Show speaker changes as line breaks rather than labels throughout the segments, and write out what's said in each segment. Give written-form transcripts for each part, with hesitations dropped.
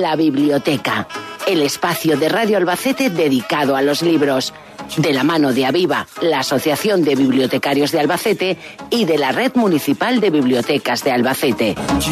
La Biblioteca, el espacio de Radio Albacete dedicado a los libros, de la mano de Aviva, la Asociación de Bibliotecarios de Albacete, y de la Red Municipal de Bibliotecas de Albacete.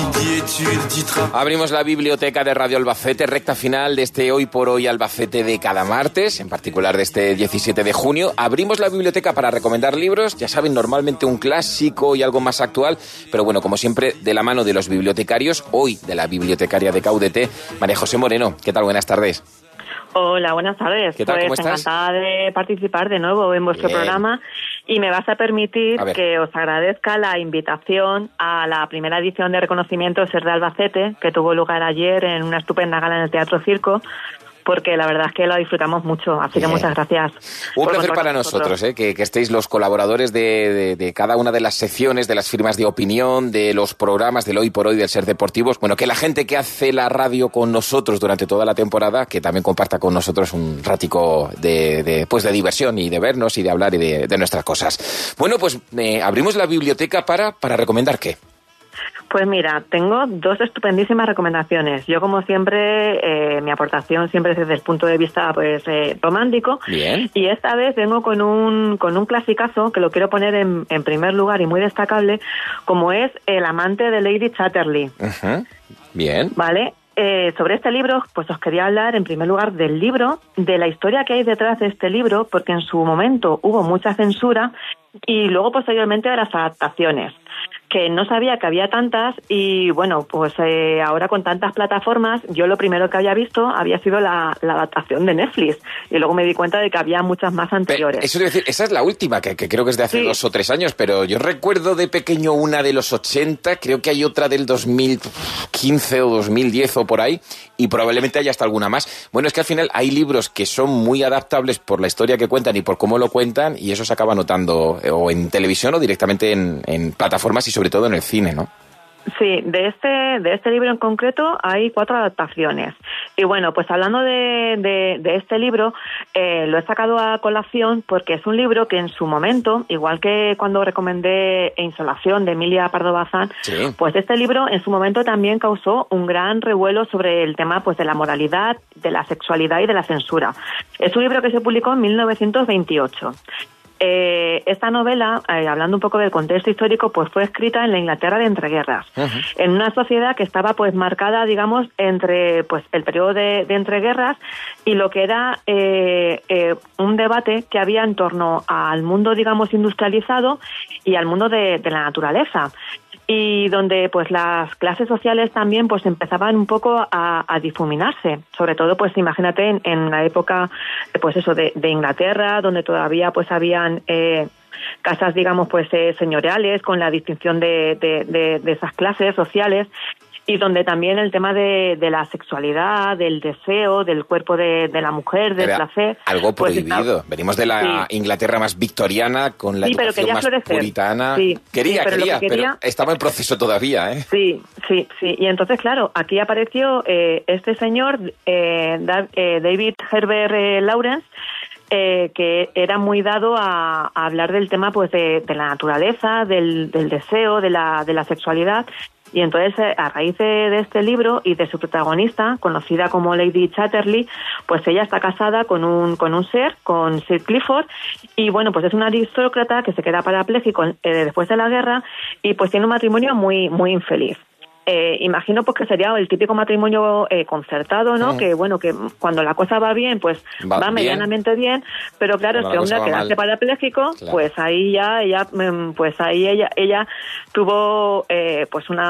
Abrimos la biblioteca de Radio Albacete, recta final de este Hoy por Hoy Albacete de cada martes, en particular de este 17 de junio. Abrimos la biblioteca para recomendar libros, ya saben, normalmente un clásico y algo más actual, pero bueno, como siempre, de la mano de los bibliotecarios, hoy de la bibliotecaria de Caudete, María José Moreno. ¿Qué tal? Buenas tardes.
Hola, buenas tardes.
¿Qué tal? ¿Cómo
Pues
estás?
encantada de participar de nuevo en vuestro programa, y me vas a permitir que os agradezca la invitación a la primera edición de reconocimiento Ser de Albacete, que tuvo lugar ayer en una estupenda gala en el Teatro Circo, porque la verdad es que lo disfrutamos mucho, así que muchas gracias.
Un placer para nosotros, que estéis los colaboradores de cada una de las secciones, de las firmas de opinión, de los programas del Hoy por Hoy, del Ser Deportivos. Bueno, que la gente que hace la radio con nosotros durante toda la temporada, que también comparta con nosotros un ratico de diversión y de vernos y de hablar y de nuestras cosas. Bueno, pues abrimos la biblioteca para recomendar ¿qué?
Pues mira, tengo dos estupendísimas recomendaciones. Yo, como siempre, mi aportación siempre es desde el punto de vista romántico.
Bien.
Y esta vez vengo con un clasicazo que lo quiero poner en primer lugar y muy destacable, como es El amante de Lady Chatterley.
Uh-huh. Bien.
¿Vale? Sobre este libro, pues os quería hablar en primer lugar del libro, de la historia que hay detrás de este libro, porque en su momento hubo mucha censura, y luego posteriormente de las adaptaciones, que no sabía que había tantas, y bueno, pues ahora con tantas plataformas, yo lo primero que había visto había sido la adaptación de Netflix, y luego me di cuenta de que había muchas más anteriores.
Pero, eso es decir, esa es la última, que creo que es de hace 2 o 3 años, pero yo recuerdo de pequeño una de los 80, creo que hay otra del 2015 o 2010 o por ahí, y probablemente haya hasta alguna más. Bueno, es que al final hay libros que son muy adaptables por la historia que cuentan y por cómo lo cuentan, y eso se acaba notando o en televisión o directamente en plataformas y sobre todo en el cine, ¿no?
Sí, de este libro en concreto hay 4 adaptaciones. Y bueno, pues hablando de este libro, lo he sacado a colación porque es un libro que en su momento, igual que cuando recomendé Insolación de Emilia Pardo Bazán, pues este libro en su momento también causó un gran revuelo sobre el tema pues de la moralidad, de la sexualidad y de la censura. Es un libro que se publicó en 1928. Esta novela, hablando un poco del contexto histórico, pues fue escrita en la Inglaterra de entreguerras, en una sociedad que estaba pues marcada, digamos, entre pues el periodo de entreguerras y lo que era un debate que había en torno al mundo, digamos, industrializado y al mundo de la naturaleza. Y donde pues las clases sociales también pues empezaban un poco a difuminarse, sobre todo pues imagínate en la época pues eso de Inglaterra, donde todavía pues habían casas, digamos, pues señoriales con la distinción de esas clases sociales, y donde también el tema de la sexualidad, del deseo, del cuerpo de la mujer, del placer...
Algo prohibido. Pues, venimos de la Inglaterra más victoriana, con la educación más puritana. Quería, pero estaba en proceso todavía, ¿eh?
Sí. Y entonces, claro, aquí apareció este señor, David Herbert Lawrence, que era muy dado a hablar del tema pues de la naturaleza, del deseo, de la sexualidad. Y entonces, a raíz de este libro y de su protagonista, conocida como Lady Chatterley, pues ella está casada con un ser, con Sir Clifford, y bueno, pues es una aristócrata que se queda parapléjico después de la guerra, y pues tiene un matrimonio muy, muy infeliz. Imagino pues que sería el típico matrimonio concertado, ¿no? Que bueno, que cuando la cosa va bien, pues va medianamente bien, pero claro, este hombre al quedarse parapléjico, pues ahí ya ella tuvo pues un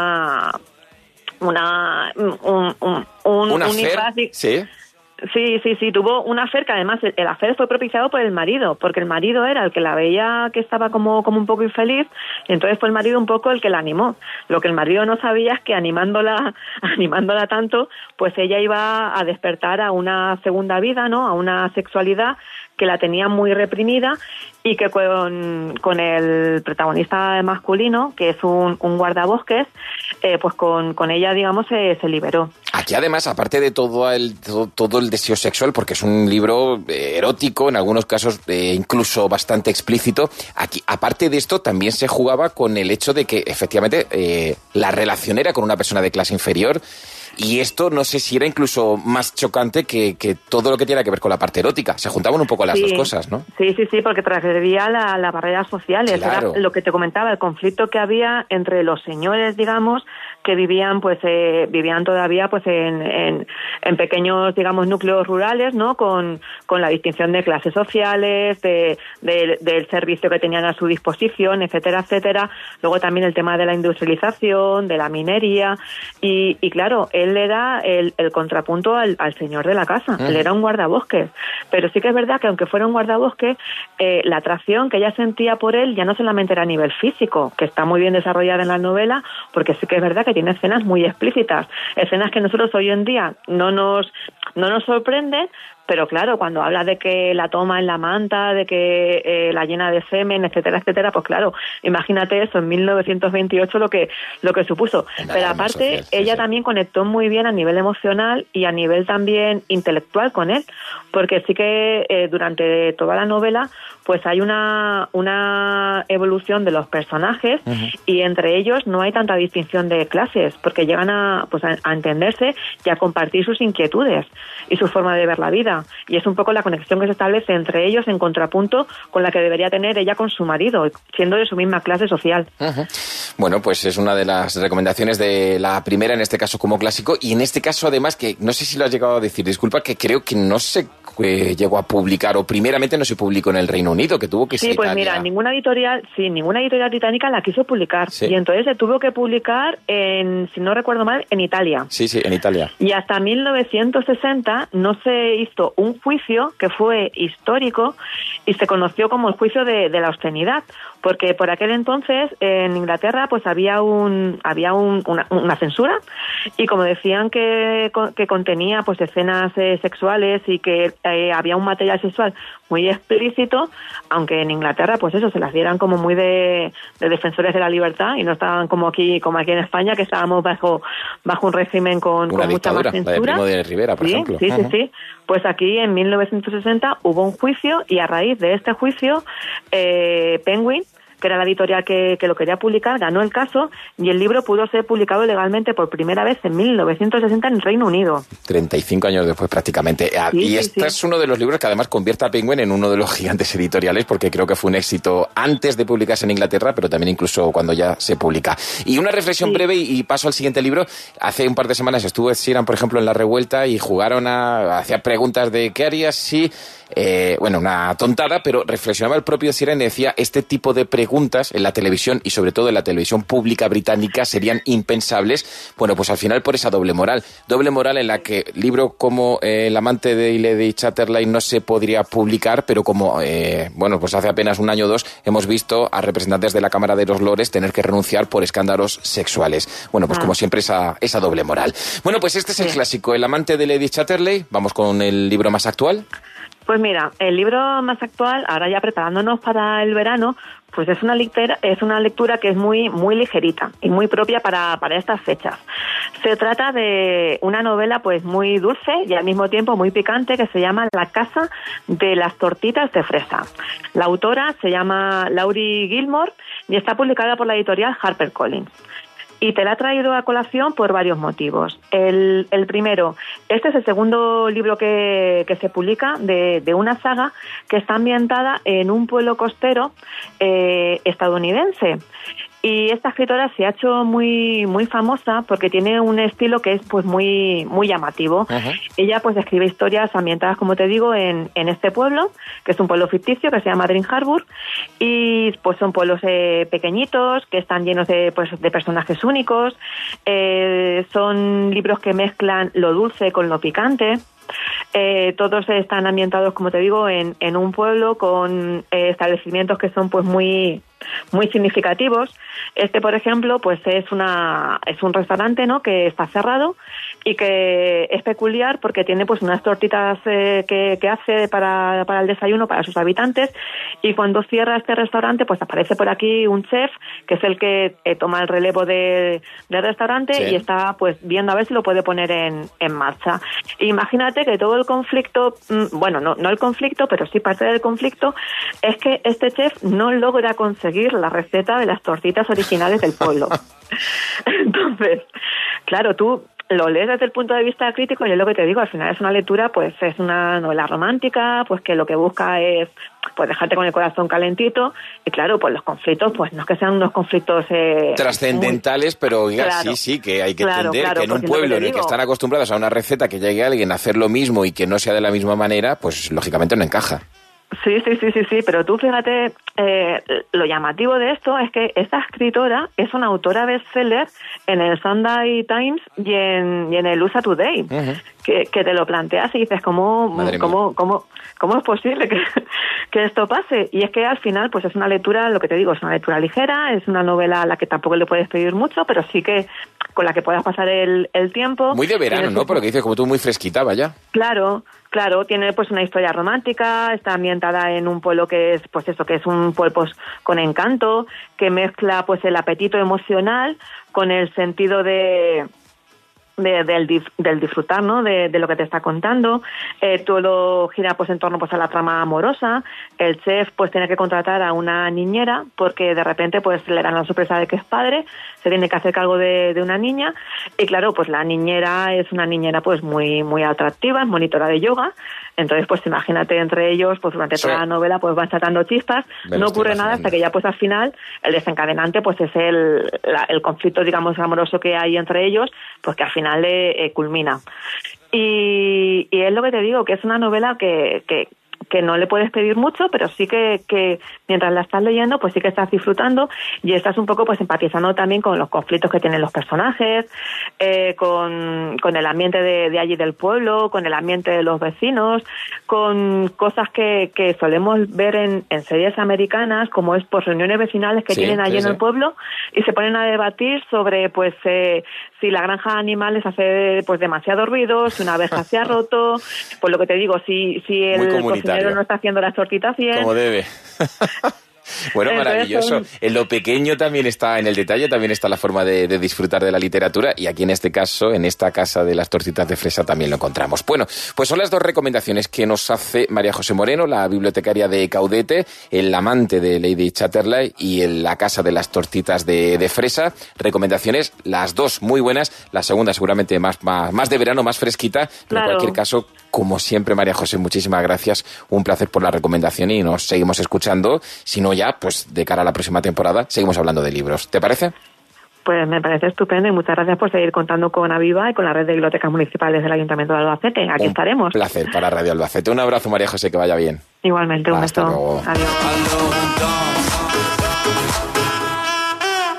affair, ¿sí?
Sí, tuvo un affair que además el affair fue propiciado por el marido, porque el marido era el que la veía que estaba como un poco infeliz, y entonces fue el marido un poco el que la animó. Lo que el marido no sabía es que animándola tanto, pues ella iba a despertar a una segunda vida, ¿no? A una sexualidad que la tenía muy reprimida, y que con el protagonista masculino, que es un guardabosques, pues con ella, digamos, se liberó.
Aquí además, aparte de todo el deseo sexual, porque es un libro erótico, en algunos casos incluso bastante explícito, aquí aparte de esto también se jugaba con el hecho de que efectivamente la relación era con una persona de clase inferior, Y esto no sé si era incluso más chocante que todo lo que tiene que ver con la parte erótica. Se juntaban un poco las dos cosas, ¿no?
Sí, porque transgredía las barreras sociales.
Claro.
Era lo que te comentaba, el conflicto que había entre los señores, digamos, que vivían todavía pues en pequeños, digamos, núcleos rurales, ¿no? Con la distinción de clases sociales, del servicio que tenían a su disposición, etcétera, etcétera. Luego también el tema de la industrialización, de la minería y claro, él era el contrapunto al señor de la casa. Él era un guardabosques. Pero sí que es verdad que aunque fuera un guardabosques, la atracción que ella sentía por él ya no solamente era a nivel físico, que está muy bien desarrollada en la novela, porque sí que es verdad que tiene escenas muy explícitas, escenas que nosotros hoy en día no nos sorprenden, pero claro, cuando habla de que la toma en la manta, de que la llena de semen, etcétera, etcétera, pues claro, imagínate eso en 1928 lo que supuso. Pero aparte, social, ella también conectó muy bien a nivel emocional y a nivel también intelectual con él, porque sí que durante toda la novela pues hay una evolución de los personajes y entre ellos no hay tanta distinción de clases, porque llegan a entenderse y a compartir sus inquietudes y su forma de ver la vida. Y es un poco la conexión que se establece entre ellos en contrapunto con la que debería tener ella con su marido, siendo de su misma clase social.
Bueno, pues es una de las recomendaciones de la primera, en este caso como clásico, y en este caso además, que no sé si lo has llegado a decir, disculpa, que creo que no se llegó a publicar, o primeramente no se publicó en el Reino Unido, que tuvo que ser.
Sí, pues mira, ninguna editorial británica la quiso publicar, y entonces se tuvo que publicar en, si no recuerdo mal, en Italia.
Sí, en Italia.
Y hasta 1960 no se hizo un juicio que fue histórico y se conoció como el juicio de la obscenidad, porque por aquel entonces en Inglaterra pues había una censura, y como decían que contenía pues escenas sexuales y que había un material sexual muy explícito, aunque en Inglaterra pues eso se las dieran como muy de defensores de la libertad y no estaban como aquí en España, que estábamos bajo un régimen con mucha más censura.
La de Primo de Rivera, por ejemplo.
Sí. Pues aquí en 1960 hubo un juicio y a raíz de este juicio Penguin, que era la editorial que lo quería publicar, ganó el caso y el libro pudo ser publicado legalmente por primera vez en 1960 en el Reino Unido.
35 años después prácticamente. Es uno de los libros que además convierte a Penguin en uno de los gigantes editoriales, porque creo que fue un éxito antes de publicarse en Inglaterra, pero también incluso cuando ya se publica. Y una reflexión breve y paso al siguiente libro. Hace un par de semanas estuvo Ed Sheeran, por ejemplo, en La Revuelta y jugaron hacía preguntas de ¿qué harías si... una tontada, pero reflexionaba el propio Sheeran y decía, este tipo de preguntas en la televisión y sobre todo en la televisión pública británica serían impensables. Bueno, pues al final por esa doble moral en la que libro como El amante de Lady Chatterley no se podría publicar, pero como pues hace apenas un año o dos hemos visto a representantes de la Cámara de los Lores tener que renunciar por escándalos sexuales. Bueno, pues como siempre esa doble moral. Bueno, pues este es el clásico, El amante de Lady Chatterley. Vamos con el libro más actual.
Pues mira, el libro más actual, ahora ya preparándonos para el verano, pues es una lectura que es muy muy ligerita y muy propia para estas fechas. Se trata de una novela pues muy dulce y al mismo tiempo muy picante, que se llama La casa de las tortitas de fresa. La autora se llama Laurie Gilmore y está publicada por la editorial HarperCollins. Y te la he traído a colación por varios motivos. El primero, este es el segundo libro que se publica de una saga que está ambientada en un pueblo costero estadounidense. Y esta escritora se ha hecho muy muy famosa porque tiene un estilo que es pues muy muy llamativo. Ella pues escribe historias ambientadas, como te digo, en este pueblo, que es un pueblo ficticio que se llama Dream Harbour, y pues son pueblos pequeñitos que están llenos de personajes únicos. Son libros que mezclan lo dulce con lo picante. Todos están ambientados, como te digo, en un pueblo con establecimientos que son pues muy muy significativos. Este, por ejemplo, pues es un restaurante, ¿no?, que está cerrado y que es peculiar porque tiene pues unas tortitas que hace para el desayuno para sus habitantes, y cuando cierra este restaurante pues aparece por aquí un chef que es el que toma el relevo del restaurante y está pues viendo a ver si lo puede poner en marcha. Imagínate que todo el conflicto, no el conflicto, pero sí parte del conflicto, es que este chef no logra conseguir la receta de las tortitas originales del pueblo. Entonces, claro, tú lo lees desde el punto de vista crítico y es lo que te digo, al final es una lectura, pues es una novela romántica, pues que lo que busca es pues dejarte con el corazón calentito y claro, pues los conflictos, pues no es que sean unos conflictos
trascendentales, pero oiga,
claro,
sí, que hay que
claro,
entender que en un pueblo en el que están acostumbrados a una receta que llegue alguien a hacer lo mismo y que no sea de la misma manera, pues lógicamente no encaja.
Sí, pero tú fíjate, lo llamativo de esto es que esta escritora es una autora bestseller en el Sunday Times y en el USA Today, uh-huh. que te lo planteas y dices, ¿cómo es posible que esto pase? Y es que al final, pues es una lectura, lo que te digo, es una lectura ligera, es una novela a la que tampoco le puedes pedir mucho, pero sí que con la que puedas pasar el tiempo.
Muy de verano, ¿no? Por lo que dices, como tú, muy fresquita, vaya.
Claro, tiene pues una historia romántica, está ambientada en un pueblo que es pues eso, que es un pueblo pues, con encanto, que mezcla pues el apetito emocional con el sentido del disfrutar, ¿no? De lo que te está contando. Todo gira pues en torno pues a la trama amorosa. El chef pues tiene que contratar a una niñera porque de repente pues le dan la sorpresa de que es padre, se tiene que hacer cargo de una niña y claro, pues la niñera es una niñera pues muy muy atractiva, es monitora de yoga. Entonces, pues imagínate entre ellos, pues durante toda la novela pues van saltando chispas, no ocurre nada hasta que ya pues al final el desencadenante pues es el conflicto, digamos, amoroso que hay entre ellos, pues que al final culmina. Y es lo que te digo, que es una novela que no le puedes pedir mucho, pero sí que mientras la estás leyendo, pues sí que estás disfrutando y estás un poco pues empatizando también con los conflictos que tienen los personajes, con el ambiente de allí del pueblo, con el ambiente de los vecinos, con cosas que solemos ver en series americanas, como es pues reuniones vecinales que tienen allí en el pueblo y se ponen a debatir sobre pues si la granja de animales hace pues demasiado ruido, si una abeja se ha roto, pues lo que te digo, si el cocinero no está haciendo las tortitas bien.
Como debe. Bueno, maravilloso. En lo pequeño también está, en el detalle también está la forma de disfrutar de la literatura y aquí en este caso, en esta casa de las tortitas de fresa también lo encontramos. Bueno, pues son las dos recomendaciones que nos hace María José Moreno, la bibliotecaria de Caudete, el amante de Lady Chatterley y en la casa de las tortitas de fresa. Recomendaciones, las dos muy buenas, la segunda seguramente más de verano, más fresquita, pero en cualquier caso, como siempre, María José, muchísimas gracias, un placer por la recomendación y nos seguimos escuchando, si no ya, pues de cara a la próxima temporada, seguimos hablando de libros. ¿Te parece?
Pues me parece estupendo y muchas gracias por seguir contando con Aviva y con la red de bibliotecas municipales del Ayuntamiento de Albacete. Aquí estaremos.
Un placer para Radio Albacete. Un abrazo, María José, que vaya bien.
Igualmente, un beso.
Hasta luego.
Adiós.